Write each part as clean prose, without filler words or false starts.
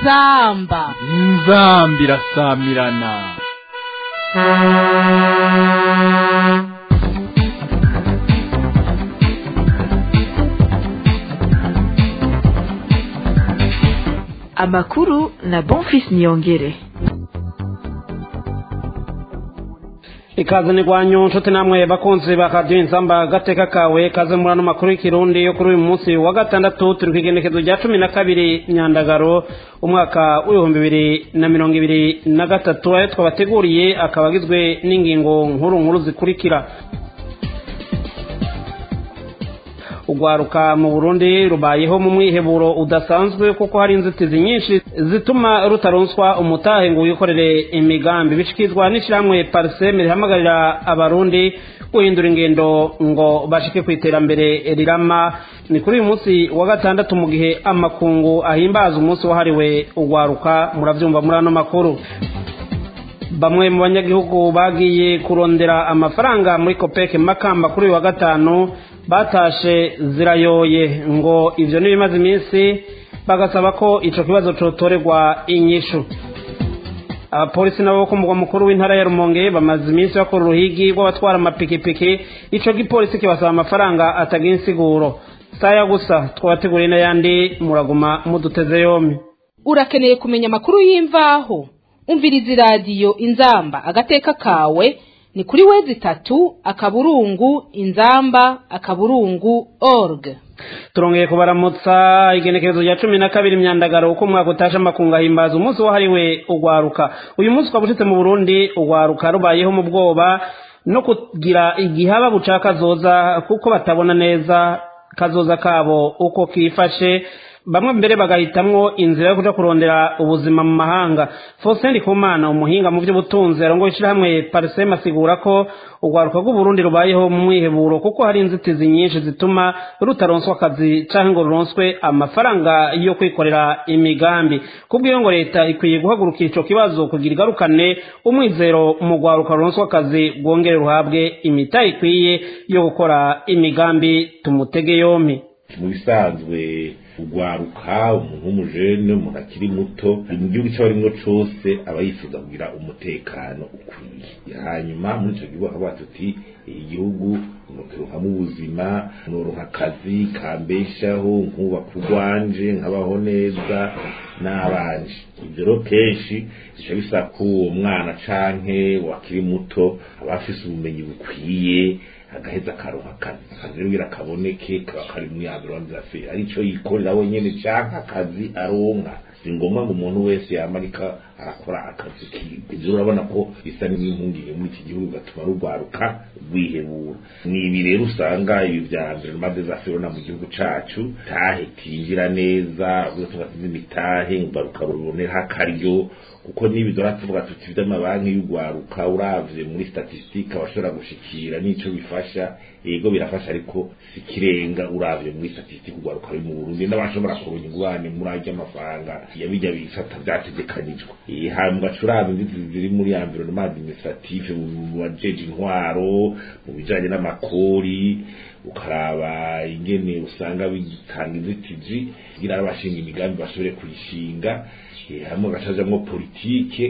inzamba irasamirana. Amakuru na Bonfils Niyongere. Ikaze ni gwanyu nshuti namwe bakunzi ba Radio Inzamba gateka kawe kaze murano makuru y'ikirundi yo kuri uyu munsi wa gatandatu turi kwigenekezo rya 12 Nyandagaro umwaka w'2023 ayo twabateguriye akabagizwe n'ingingo nkuru zikurikira. Ugwaruka mu Burundi rubayeho mu mwiheburo udasanzwe kuko hari inzitizi nyinshi zituma rutaronswa umutahe ngo wikorere imigambi bishikizwa n'ishiramwe Parseme rihamagarira abarundi guhindura ingendo ngo bashike kwiterambere rirama. Ni kuri uyu munsi wa gatandatu mu gihe amakungu ahimbaza umunsi wahariwe ugwaruka, muravyumva muri ano makuru. Bamwe mu banyagihugu bagiye kurondera amafaranga muri Copec Makamba kuri uyu wa gatanu batashe zirayoye ngo ivyo nibimaze iminsi, bagasaba ko ico kibazo cotorerwa inyishu. Abapolisi nabo ku mugwa mukuru w'intara ya Rumonge bamaze iminsi bakora uruhigi rw'abatwara amapikipiki, ico gipolisi kibasaba amafaranga atagira insiguro. Saya gusa twabateguriye n'ayandi, muraguma muduteze yombi. Urakeneye kumenya amakuru y'imvaho? Umviriza radio Inzamba agateka kawe ni kuri wezi3 Turongeye kubaramutsa igenekerezo rya 12 Myandagaro uko mwaka utasha makunga himbaza umunsi wahariwe ugwaruka. Uyu munsi twabushitse mu Burundi ugwaruka rubayeho mu bwoba no kugira igihaba bucakazoza kuko batabona neza kazoza kabo uko kifashe, bamwe mbere bagahitamwo inzira yo kuja kurondera ubuzima mu mahanga. Faustin Kumana umuhinga mu by'ubutunzi arongo ishirahamwe Parseme asigura ko ugwaruka rw'u Burundi rubayeho mu mwiheburo kuko hari inzitizi nyinshi zituma rutaronswa akazi canke ngo ruronswe amafaranga yo kwikorera imigambi. Kubwiyo ngo leta ikwiye guhagurukira ico kibazo kugira igarukane umwizero mu gwaruka ruronswa akazi rwongere ruhabwe imitahe ikwiye yo gukora imigambi. Tumutege yompi. Mu bisanzwe ugwaruka umuntu w'umujene, umuntu akiri muto mu gihugu cy'abarimwo cose aba yifuza kugira umutekano ukwiye. Hanyuma muri ico gihugu akavuga tuti igihugu nokeruhamwe ubuzima, noronka akazi kambeshaho, nkubaka urwanje, nkabaho neza n'abanje. Ivyo rero kenshi bica bisaba ko uwo mwana canke wakiri muto aba afise ubumenyi bukwiye agaheza akaronka akazi rero kugira kaboneke kaba kari mu yabirwanza fe arico yikorera wenyene canke akazi aronka. Si ngombwa ngo umuntu wese yamarika arakora akazi kiwe. Ivyo urabona ko bisa n'impungiye muri iki gihugu gatuma rugwaruka rwihebura. Nibi rero usanga ibi vya mbere maze zafirona mu gihugu cacu tahe tinjira neza ugatunga imitahe ngaruka rubonera akaryo kuko nibi doratuvuga tuti vy'amabanki y'ugwaruka uravye muri statistique abashobora gushikira nico bifasha. Yego birafasha ariko sikirenga uravye muri statistique ugwaruka ari mu Burundi n'abashobora kuronka ingwane muri ajya amafaranga yabijya bifata byategekanijwe. Hambwa curaba inzitizi ziri muri environnement administrative mu bajeje intwaro mu bijanye n'amakori, ukaraba ingene usanga bitanga inzitizi kugira abashinga imigambi bashobore kuyishinga. Hamwe gashajamwo politike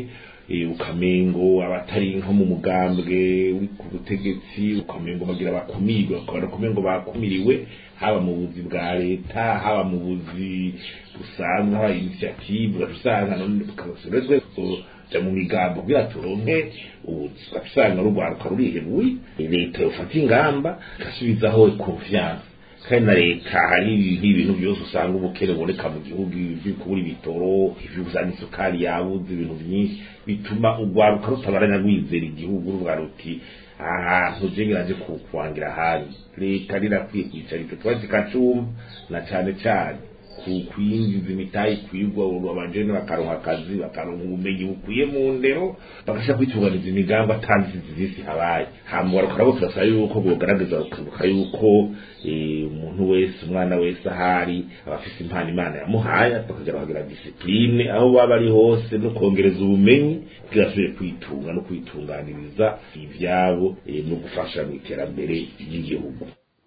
ukamengo abatari nko mu mugambwe uri ku butegetsi, ukamengo bagira bakumirwa, ukamengo bakumiriwe haba mu buzi bwa leta haba mu buzi busanzwe haba initiative usanga none tukabasorezwe ja mu migambo kugira turonke ubuzi. Usanga rugwaruka rurihebuye, leta yofata ingamba igasubizaho confiance kandi na leta hari ibintu byose usanga ubukene boneka mu gihugu kubura ibitoro, ivyuzana isukari yabuze, ibintu byinshi bituma ugwaruka rutabaranya rwizera igihugu ruvuga ruti ahantu jengeraje kukwangira hari. Leta rirakwiye kwicara icyo kibazo ikacumva na cane kukwinjiza imitahe kwigwa abajene bakaronka akazi, bakaronka ubumenyi bukwiye mu ndero, bagasha kwitunganiza imigambi atanzitizi zisi habaye. Hambwa rukaba turasaba yuko bogaragaza ukibuka yuko umuntu wese, umwana wese ahari abafise impano Imana yamuhaye, bakagira bagira discipline aho baba ari hose no kongereza ubumenyi kugira asubire kwitunga no kwitunganiriza ivyabo no gufasha mu iterambere ry'igihugu.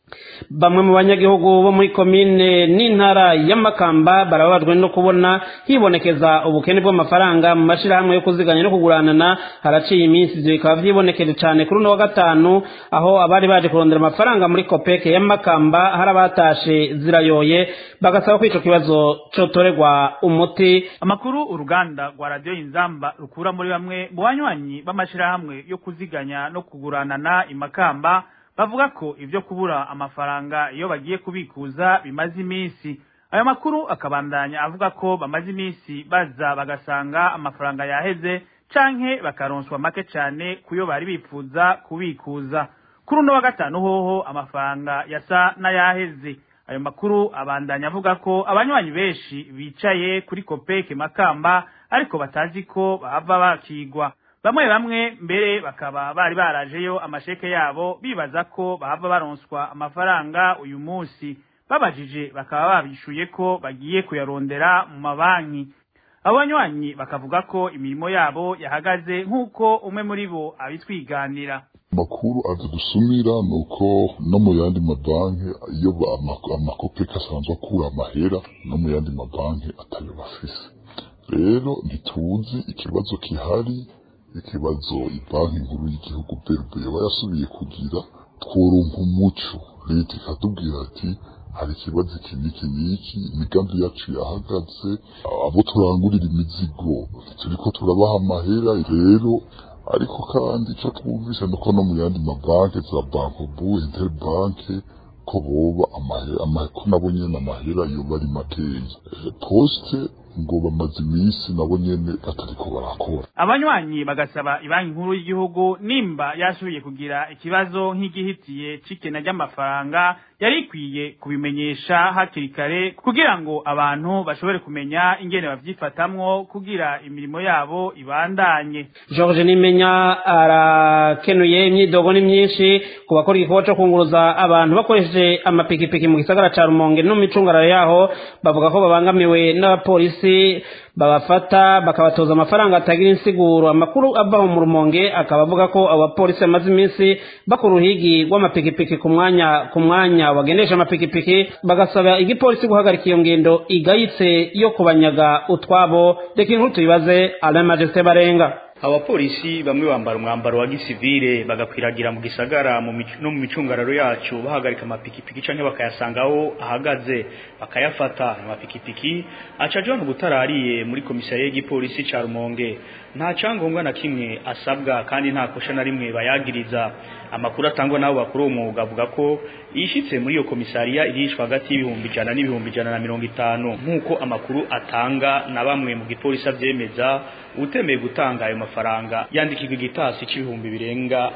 bamwe mu banyagihugu bo muri komine n'intara y'Amakamba barababajwe no kubona hibonekeza ubukene bw'amafaranga mu mashirahamwe yo kuziganya no kuguranana haraciye iminsi ivyo bikaba vyibonekeje cane kuri uno wa gatanu aho abari baje kurondera amafaranga muri kopeke y'Amakamba hari abatashe zirayoye bagasaba ko ico kibazo cotorerwa umuti. Amakuru uruganda rwa radio Inzamba rukura muri bamwe mu banywanyi b'amashirahamwe yo kuziganya no kuguranana Imakamba bavuga ko ivyo kubura amafaranga iyo bagiye kubikuza bimaze iminsi. Ayo makuru akabandanya avuga ko bamaze iminsi baza bagasanga amafaranga yaheze canke bakaronswa make cane kuyo bari bipfuza kubikuza. Kuri uno wa gatanu hoho amafaranga yasa n'ayaheze. Ayo makuru abandanya avuga ko abanywanyi benshi bicaye kuri kopeke Makamba ariko batazi ko bava bakigwa. Bamwe mbere bakaba bari barajeyo amasheke yabo bibaza ko bahava baronswa amafaranga uyu munsi, babajije bakaba babishuye ko bagiye kuyarondera mu mabanki. Abanywanyi bakavuga ko imirimo yabo yahagaze nk'uko umwe muri bo abitwiganira. Makuru azidusumira nuko no mu yandi mabanki iyo amakopeka asanzwe akura amahera no mu yandi mabanki atayo bafise. Rero ntituzi ikibazo kihari, ikibazo ibanki nkuru y'igihugu BRB yasubiye kugira tworonka umuco. Leta ikatubwira ati hari ikibazo iki imigambi yacu yahagaze, abo turangurira imizigo turiko turabaha amahera. Rero ariko kandi ico twumvise nuko no mu yandi mabanki za Bankobu, Interbanke ko boba amahera ko nabo nyene amahera yo bari makeya. Poste ngo bamaze iminsi nabo nyene batariko barakora. Abanywanyi bagasaba ibanki nkuru y'igihugu nimba yasubiye kugira ikibazo nk'igihitiye cikena ry'amafaranga yari ikwiye kubimenyesha hakiri kare kugira ngo abantu bashobore kumenya ingene bavyifatamwo kugira imirimo yabo ibandanye. George Nimenya arakenuye imyidogo ni myinshi ku bakora igikorwa co kunguruza abantu bakoresheje amapikipiki mu gisagara ca Rumonge no micungararo yaho, bavuga ko babangamiwe n'abapolisi babafata bakabatoza amafaranga atagira insiguro. Amakuru ava mu Rumonge akaba avuga ko abapolisi bamaze iminsi bakora uruhigi rw'amapikipiki ku mwanya wagendesha amapikipiki, bagasaba igipolisi guhagarika iyo ngendo igayitse yo kubanyaga utwabo. Reka inkuru tuyibaze Alain Majesté Barenga. Abapolisi bamwe bambara umwambaro wa gisivile bagakwiragira mu gisagara no mu micungararo yacu bahagarika amapikipiki canke bakayasangaho ahagaze bakayafata. Amapikipiki acaje no gutarariye muri komisariya y'igipolisi ca Rumonge, nta cangombwa na kimwe asabwa kandi nta kosha na rimwe bayagiriza. Amakuru atangwa nabo bakuru umwuga avuga ko ishitse muri iyo komisariya irishwa hagati y'ibihumbi 100 n'ibihumbi 150 nk'uko amakuru atanga na bamwe mu gipolisi avyemeza. Utemeye gutanga ayo mafaranga yandikirwa igitasi c'ibihumbi birenga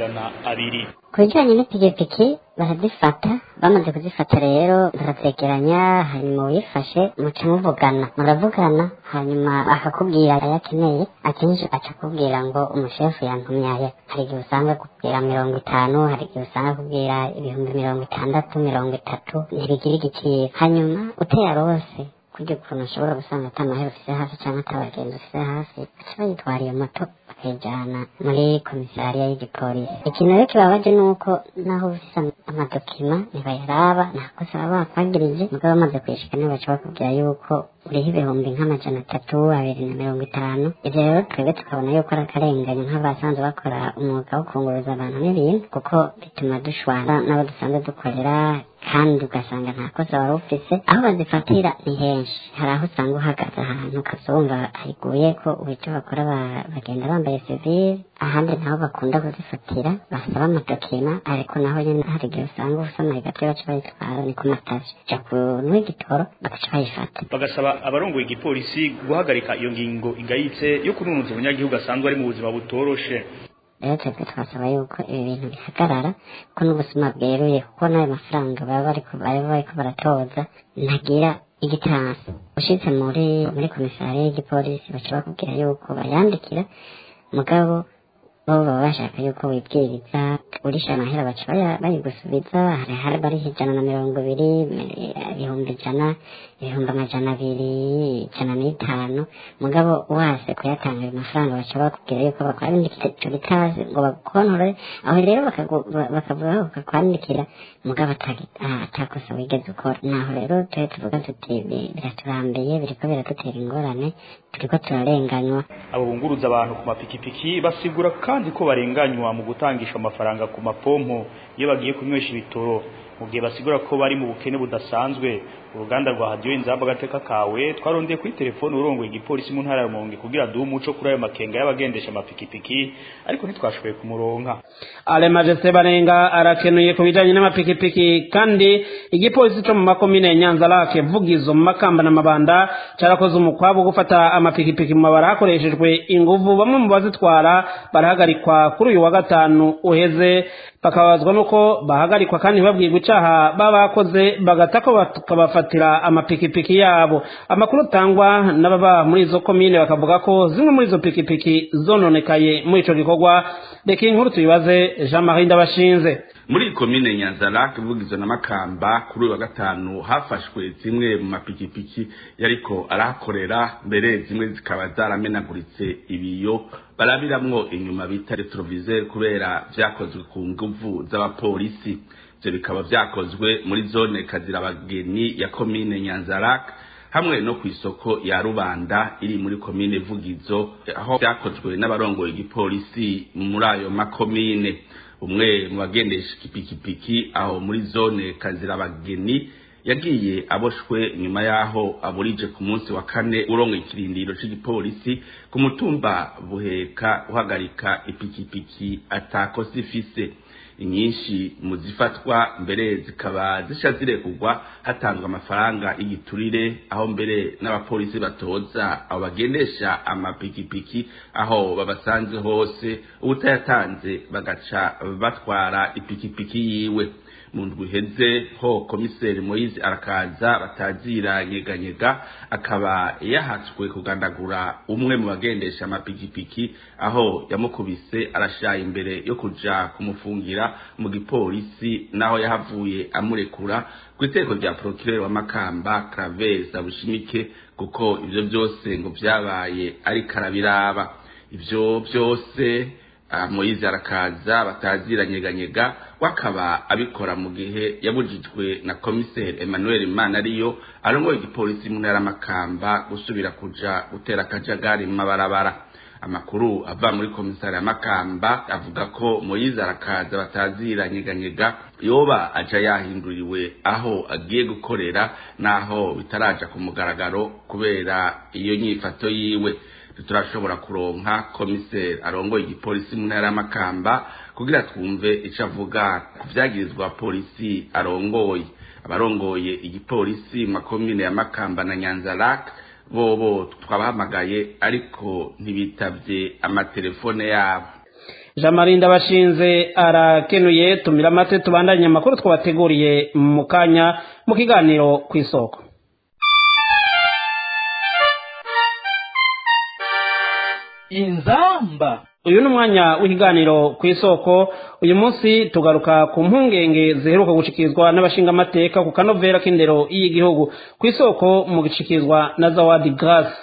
200. Kujanye n'ipikipiki barazifata, bamaze kuzifata rero barazegeranya, hanyuma uyifashe muca muravugana hanyuma akakubwira ayakeneye, akenshi acakubwira ngo umushefu yantumye aya. Hari igihe usanga kubwira 50, hari igihe usanga kubwira ibihumbi 60, 30, ntibigira igiciro. Hanyuma utayarose kugira ukuntu ushobora gusanga atamahera ufise hafi canke atabagenzi ufise hafi, baca bayitwara iyo moto bakayijana muri komisariya y'igipolisi. Ikintu rero kibabaje nuko naho ufise amadokima ntibayaraba, nta kosa baba bakwagirije, mugabo bamaze kwishika nibo baca bakubwira yuko uriho ibihumbi nk'amajana 350. Ivyo rero twebwe tukabona yuko ari akarengane nk'abasanzwe bakora umwuga wo kunguruza abantu n'ibintu, kuko bituma dushwana n'abo dusanzwe dukorera, kandi ugasanga nta kosa wari ufise. Aho bazifatira ni henshi, hari aho usanga uhagaze ahantu ukazumva hariguye ko uburyo bakora bagenda bambaye civil, ahandi naho bakunda kuzifatira basaba amadokima, ariko naho nyene hari igihe usanga usamaye gato baca bayitwara ni ku matavi ja ku n'igitoro bagaca bayifata. Bagasaba abarongoye igipolisi guhagarika iyo ngingo igayitse yo kununuza abanyagihugu asanzwe ari mu buzima butoroshe. Rero twebwe twasaba yuko ibi bintu bihagarara, ko n'ubusuma bweruye, kuko n'ayo mafaranga baba bariko baratoza ntagira igitansi. Ushitse muri komisariya y'igipolisi baca bakubwira yuko bayandikira, mugabo bo baba bashaka yuko wibwiriza urisha amahera baca bayigusubiza hari bari 120 ibihumbi 100 ibihumbi 200 105 mugabo wase kuyatanga ayo mafaranga baca bakubwira yuko bakwandikira ico bitazi ngo bakonore aho rero bakavuga bakakwandikira mugabo atakosa wigeze ukora naho rero tuvuga tuti biraturambiye biriko biradutera ingorane turiko turarenganywa. Abo bunguruza abantu ku mapikipiki basigura kandi ko barenganywa mu gutangisha amafaranga ku mapompo iyo bagiye kunywesha ibitoro mu gihe basigura ko bari mu bukene budasanzwe. Uruganda rwa Radio Inzamba Agateka Kawe twarondeye kuri telefone urongoye igipolisi mu ntara ya Rumonge kugira duhe umuco kuri ayo makenga y'abagendesha amapikipiki ariko ntitwashoboye kumuronka. Ale Majesté Barenga arakenuye kubijanye n'amapikipiki kandi igipolisi cyo mu makomine Nyanza Lake Vugizo mu Makamba na Mabanda carakoze umukwabo gufata amapikipiki mu mabara hakoreshejwe inguvu. Bamwe mu bazitwara barahagarikwa kuri uyu wa gatanu uheze bakabazwa nuko bahagarikwa kandi babwirwa icaha babakoze bagatako bakabafatira amapikipiki yabo. Amakuru tangwa n'ababa muri izo komine bakavuga ko zimwe muri izo pikipiki zononekaye muri ico gikorwa. Reka inkuru tuyibaze Jean-Marie Ndabashinze. Muri komine Nyanza Lake Vugizo na Makamba kuri wa gatanu hafashwe zimwe mu mapikipiki yariko arahakorera mbere zimwe zikaba zaramenaguritse ibiyo barabiramwo inyuma bita retroviseur kubera vyakozwe ku nguvu z'abapolisi. Ivyo bikaba vyakozwe muri zone Kazirabageni ya komine Nyanza Lake hamwe no kwisoko ya Rubanda iri muri komine Vugizo aho vyakozwe n'abarongoye igipolisi muri ayo makomine. Umwe mu bagendesha ikipikipiki aho muri zone Kazirabageni yagiye aboshwe nyuma yaho aburije ku munsi wa kane urongo ikirindiro cy'igipolisi ku mutumba Buheka uhagarika ipikipiki atakosa ifise. Inyinshi mu zifatwa mbere zikaba zishazirekugwa hatangwa amafaranga igiturire aho mbere n'abapolisi batoza abo bagendesha amapikipiki aho babasanze hose ubutayatanze bagaca batwara ipikipiki yiwe. Mu ndwi iheze ho komiseri Moise arakaza batazira nyeganyega akaba yahatswe kugandagura umwe mu bagendesha amapikipiki aho yamukubise arashaye imbere yo kuja kumufungira mu gipolisi naho yahavuye amurekura ku iteko rya procureur wa Makamba Craveza Bushimike kuko ivyo byose ngo vyabaye ari karabiraba. Ivyo byose Moise arakaza batazira nyeganyega wakaba abikora mu gihe yabujijwe na komiseri Emmanuel Manariyo arongoye igipolisi mu ntara Makamba gusubira kuja gutera kajagari mu mabarabara. Amakuru ava muri komisari ya Makamba avuga ko Moise arakaza batazira nyeganyega yoba aja yahinduriwe aho agiye gukorera naho bitaraja ku mugaragaro kubera iyo nyifato yiwe. Turashobora kuronka komiseri arongoye igipolisi mu ntara Makamba kugira twumve ico avuga kuvyagirizwa polisi arongoye. Abarongoye igipolisi mu makomine ya Makamba na Nyanza Lake bobo twabahamagaye ariko ntibitavye amatelefone yabo. Jean-Marie Ndabashinze arakenuye. Tumira amate tubandanye amakuru twabateguriye mu kanya mu kiganiro kw'isoko. Inzamba. Uyu ni umwanya w'ikiganiro kw'isoko. Uyu munsi tugaruka ku mpungenge ziheruka gushikizwa n'abashingamateka ku kanovera k'indero y'igihugu. Kw'isoko mu gishikizwa na Zawadi Grace.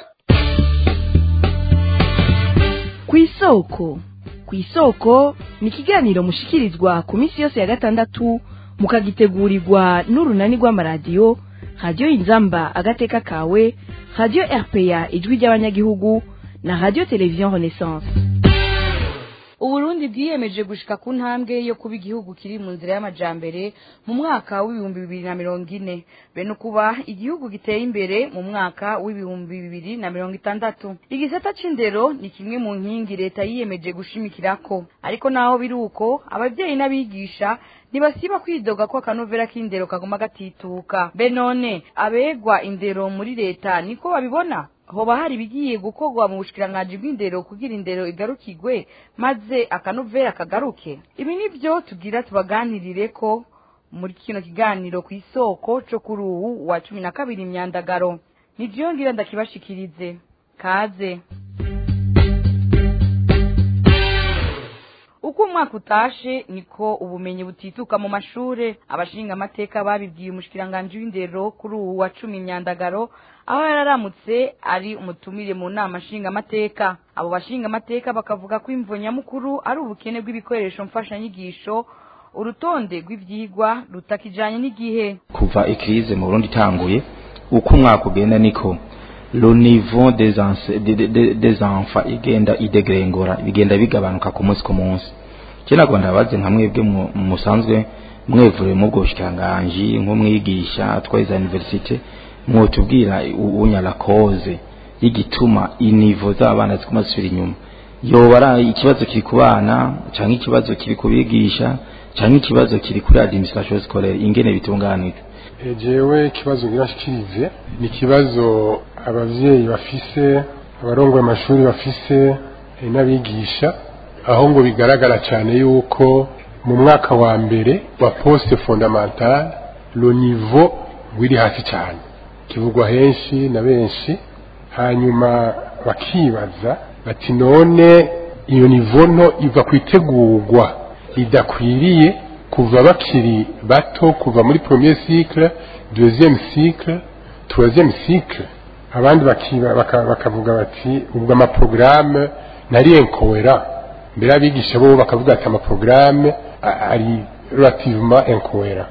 Kw'isoko ni ikiganiro mushikirizwa ku minsi yose ya gatandatu mukagitegurirwa n'urunani rw'amaradiyo Radio Inzamba Agateka Kawe, Radio RPA Ijwi ry'abanyagihugu na Radio Television Renaissance. Uburundi bwiyemeje gushika ku ntambwe yo kuba igihugu kiri mu nzira y'amajambere mu mwaka w'ibihumbi 2040 bene kuba igihugu giteye imbere mu mwaka w'ibihumbi 2060. Igisata c'indero ni kimwe mu nkingi leta yiyemeje gushimikirako, ariko naho biruko abavyeyi n'abigisha nibasiba kwidoga ko akanovera k'indero kaguma gatituka. Benone abegwa indero muri leta niko babibona. Hoba hari bigiye gukorwa mu bushikiranganji bw'indero kugira indero igarukigwe maze akanovera kagaruke. Ibi nivyo tugira tubaganirire ko muri kino kiganiro kw'isoko cyo kuri uwu wa 12 Myandagaro. Nivyo ngira ndakibashikirize. Kaze. uko umwaka utashe niko ubumenyi butituka mu mashure. Abashinga amateka babibwiye umushikiranganje w'indero kuri uwu wa 10 Myandagaro aho yararamutse ari umutumire mu nama nshinga amateka. Abo bashinga amateka bakavuga ko imvo nyamukuru ari ubukene bw'ibikoresho mfashanyigisho, urutonde rw'ivyigwa rutakijanye n'igihe. Kuva ikrize mu Burundi itanguye uko umwaka ugenda niko le niveau des enfants igenda idegrengora, bigenda bigabanuka ku munsi ku munsi. Kina Rwanda baze nka mwebwe musanzwe mwevure mu bwoshikanganje nk'umwigisha tweza university, mwotubwira unyala cause y'igituma inivo z'abana zikumasubira inyuma. Yobara ikibazo kiri ku bana canke ikibazo kiri kubigisha canke ikibazo kiri kuri administration scolaire ingene bitunganijwe. Jewe ikibazo girashikirize ni kibazo abavyeyi bafise, abarongoye amashuri bafise n'abigisha, aho ngo bigaragara cyane yuko mu mwaka wa mbere wa poste fondamental le niveau wiri hasi cyane, kivugwa henshi na benshi. Hanyuma bakibaza bati none iyo niveau nto iva kwitegurwa idakwiriye kuva bakiri bato, kuva muri premier cycle, deuxième cycle, troisième cycle. Abandi bakavuga bati ubwo ama programme nari incohérent, mbere abigisha bo bakavuga ati ama programme ari relativement incohérent.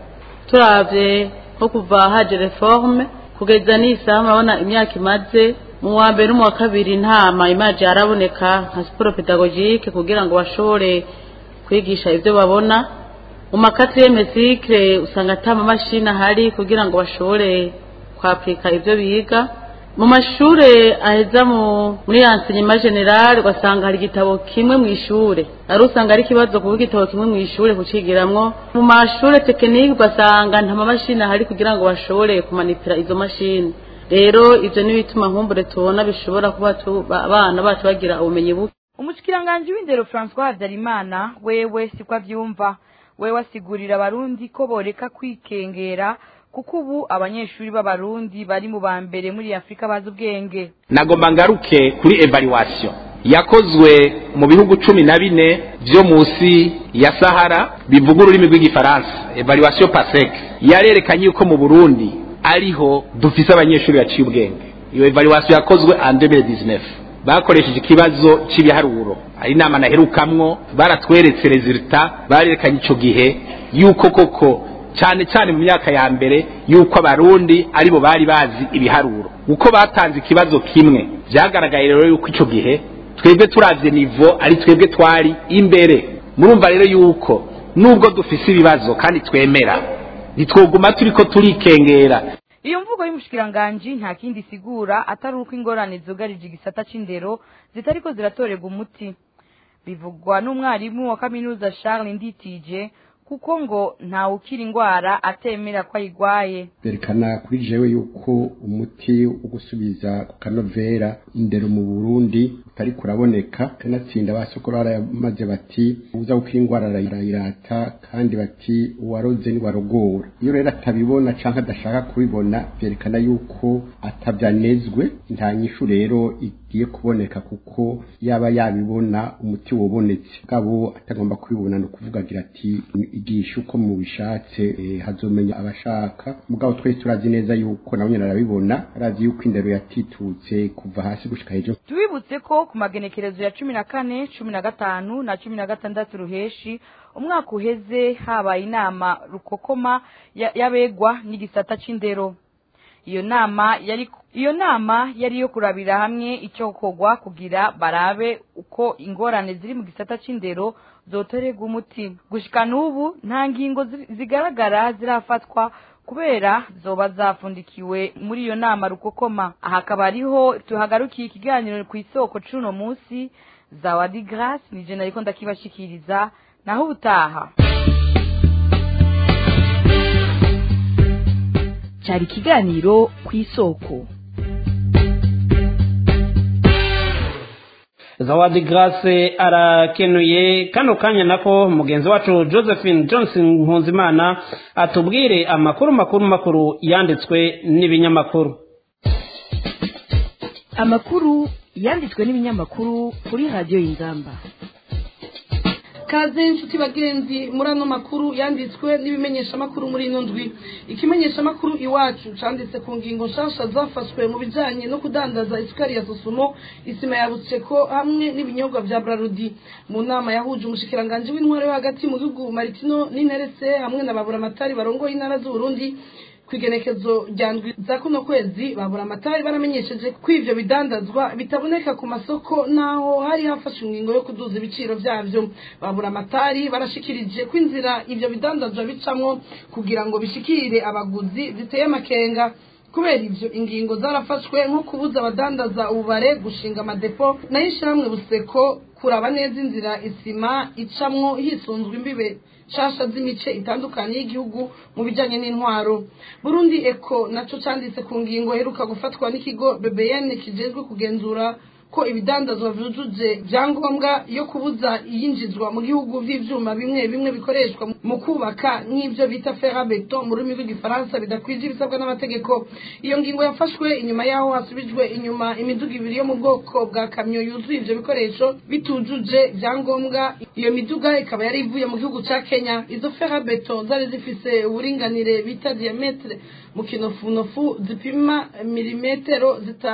Turavye nko kuva haje reforme kugeza n'isa murabona imyaka imaze mu wa mbere mu wa kabiri ntama imaje araboneka nka sport pédagogique kugira ngo bashobore kwigisha ivyo babona. Mu makatiyeme cycle usanga atama mashina hari kugira ngo bashobore kwaplika ivyo biga. Mu mashure aheza muri enseignement general ugasanga hari igitabo kimwe mu ishure, ari usanga ari kibazo kuvuga igitabo kimwe mu ishure kucigiramwo. Mu mashure technique ugasanga nta mashina hari kugira ngo bashobore kumanipira izo mashini. Rero ivyo ni bituma nkumbure tubona bishobora kuba abana bacu bagira ubumenyi buke. Umushikiranganje w'indero François Habyarimana wewe siko avyumva. Wewe asigurira abarundi ko boreka kwikengera kuko ubu abanyeshuri b'abarundi bari mu bambere muri Afrika bazi ubwenge. Nagomba ngaruke kuri evaluation yakozwe mu bihugu 14 byo musi ya Sahara bivuga ururimi rw'igifaransa, evaluation PASEC yarerekanye yuko mu Burundi ariho dufise abanyeshuri baciye ubwenge. Iyo evaluation yakozwe en 2019 bakoresheje ikibazo cy'ibiharuro, ari nama naherukamwo baratweretse resultat, barerekanye ico gihe yuko koko cyane cyane mu myaka ya mbere yuko abarundi aribo bari bazi ibiharuro. Uko batanze ikibazo kimwe byagaragaye rero yuko ico gihe twebwe turavye niveau ari twebwe twari imbere. Murumva rero yuko nubwo dufise ibibazo kandi twemera nitwoguma turiko turikengera. Iyo mvugo y'umushikiranganje nta kindi sigura atari uko ingorane zugarije igisata c'indero zitariko ziratorega umuti. Bivugwa n'umwarimu wa kaminuza Charles Nditije kuko ngo nta ukiri ingwara atemera ko ayigwaye. Berekana kuri jewe yuko umuti ugusubiza ku kanovera indero mu Burundi utari kuraboneka, kanatsinda basokorara yamaze bati uza ukiri ingwara arayirata kandi bati uwaroze ni warogora. Iyo rero atabibona canka adashaka kubibona berekana yuko atabyanezwe, nta nyishu rero igiye kuboneka kuko yaba yabibona umuti wobonetse gabo atagomba kubibona no kuvugagira ati igisha uko mu bishatse hazomenya abashaka. Mugabo twese turazi neza yuko nawe nyine arabibona, arazi yuko indero yatitutse kuva hasi gushika hejuru. Tubibutse ko ku magenekerezo ya 14, 15 na 16 ruheshi umwaka uheze habaye inama rukokoma yabegwa n'igisata c'indero. Iyo nama yari yo kurabira hamwe icyo kogwa kugira barabe uko ingorane ziri mu gisata c'indero zotorega umuti. Gushika n'ubu nta ngingo zigaragara zirafatwa kubera zoba zafundikiwe muri iyo nama rukokoma. Aha akaba ariho tuhagarukiye ikiganiro ku isoko cuno munsi. Zawadi Grace ni je nariko ndakibashikiriza, naho ubutaha. Cyari ikiganiro ku isoko. Zawadi Grace arakenuye. Kano kanya nako mugenzi wacu Josephine Johnson Nkunzimana atubwire amakuru yanditswe n'ibinyamakuru. Amakuru yanditswe n'ibinyamakuru kuri Radio Inzamba. kaze inshuti bagenzi muri ano makuru yanditswe n'ibimenyesha makuru muri ino ndwi. Ikimenyesha makuru iwacu canditse ku ngingo nshasha zafashwe mu bijanye no kudandaza isukari ya Sosumo, isima ya Butseko hamwe n'ibinyobwa vya Brarudi. Mu nama yahuje umushikiranganje w'intwaro yo hagati mu gihugu Maritino n'Interese hamwe na baburamatari barongoye intara z'u Burundi, kwigenekezo rya ndwi za kuno kwezi baburamatari baramenyesheje ko ivyo bidandazwa bitaboneka ku masoko naho hari hafashe ingingo yo kuduza ibiciro vyavyo. Baburamatari barashikirije ko inzira ivyo bidandazwa bicamwo kugira ngo bishikire abaguzi ziteye amakenga. Kubera ivyo ingingo zarafashwe nko kubuza abadandaza ububare gushinga amadepo nayo ishiramwe Buseko kuraba neza inzira isima icamwo hisunzwe imbibe shasha z'imice itandukanye y'igihugu mu bijanye n'intwaro. Burundi Eco naco canditse ku ngingo heruka gufatwa n'ikigo BBN kijejwe kugenzura ko ibidandazwa vyujuje vyangombwa yo kubuza iyinjizwa mu gihugu vy'ivyuma bimwe bimwe bikoreshwa mu kubaka nk'ivyo bita ferabeto mu rurimi rw'igifaransa bidakwije ibisabwa n'amategeko. Iyo ngingo yafashwe inyuma yaho hasubijwe inyuma imiduga ibiri yo mu bwoko bwa kamyo yuzuye ivyo bikoresho bitujuje vyangombwa. Iyo miduga ikaba yari ivuye mu gihugu ca Kenya. Izo ferabeto zari zifise uburinganire bita diametre mu kinofunofu zipima milimetero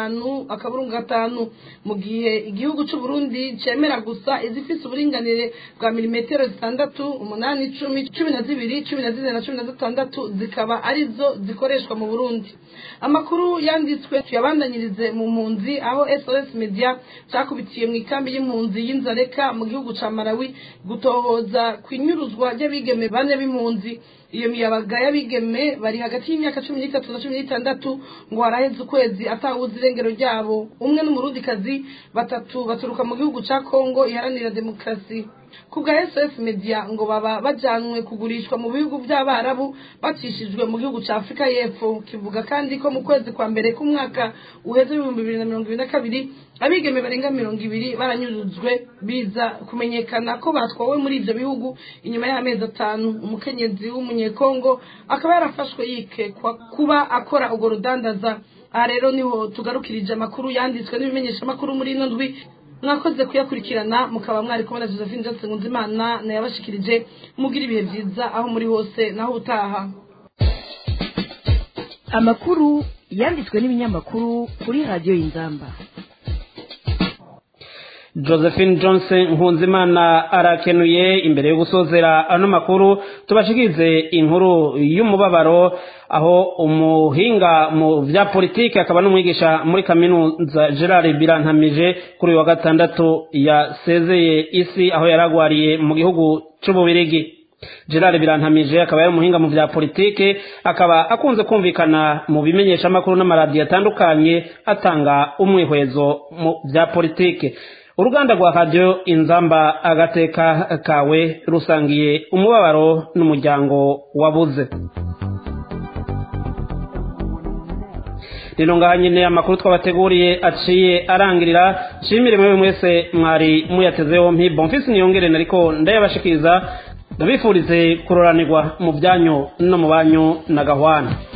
5.5 mu gihe igihugu c'u Burundi cemera gusa izifise uburinganire bwa milimetero 6, 8, 10, 12, 14 na 16 zikaba arizo zikoreshwa mu Burundi. Amakuru yanditswe tuyabandanyirize mu mpunzi aho SOS Media cakubitiye mu ikambi y'impunzi y'Inzareka mu gihugu ca Malawi gutohoza kwinyuruzwa ry'abigeme bane b'impunzi. Iyo miyabaga y'abigeme bari hagati y'imyaka 13 na 16 ngo haraheze ukwezi atawuzi irengero ryabo. Umwe n'umurundikazi, batatu baturuka mu gihugu ca Kongo iharanira demokrasi. Kubwa SOS Media ngo baba bajanwe kugurishwa mu bihugu by'Abarabu bacishijwe mu gihugu ca Afrika y'Epfo. Kivuga kandi ko mu kwezi kwa mbere k'umwaka uheze 2022 abigeme barenga 200 baranyuruzwe, biza kumenyekana ko batwawe muri ivyo bihugu inyuma y'amezi 5. Umukenyezi w'umunyekongo akaba yarafashwe yikekwa kuba akora urwo rudandaza. Aha rero niho tugarukirije amakuru yanditswe n'ibimenyesha makuru muri ino ndwi. Mwakoze kuyakurikirana mukaba mwari kubona Josephine Johnson Nkunzimana na yabashikirije. Mugira ibihe vyiza aho muri hose naho utaha. Amakuru yanditswe n'ibinyamakuru kuri radio Inzamba. Josephine Johnson Nkunzimana arakenuye. Imbere yo gusozera ano makuru tubashikize inkuru y'umubabaro aho umuhinga mu vya politike akaba n'umwigisha muri kaminuza Gerard Birantamije kuri wa gatandatu yasezeye isi aho yaragwariye mu gihugu c'Ububirigi. Gerard Birantamije akaba yari umuhinga mu vya politike, akaba akunze kumvikana mu bimenyesha makuru n'amaradiyo atandukanye atanga umwihwezo mu vya politike. Uruganda rwa Radio Inzamba agateka kawe rusangiye umubabaro n'umuryango wabuze. Rino ngaha nyine amakuru twabateguriye aciye arangirira. Nshimire mwe mwese mwari muyatezeho mpi Bonfils Niyongere nariko ndayabashikiriza. Ndabifurize kuroranirwa mu byanyu no mu banyu na gahwana.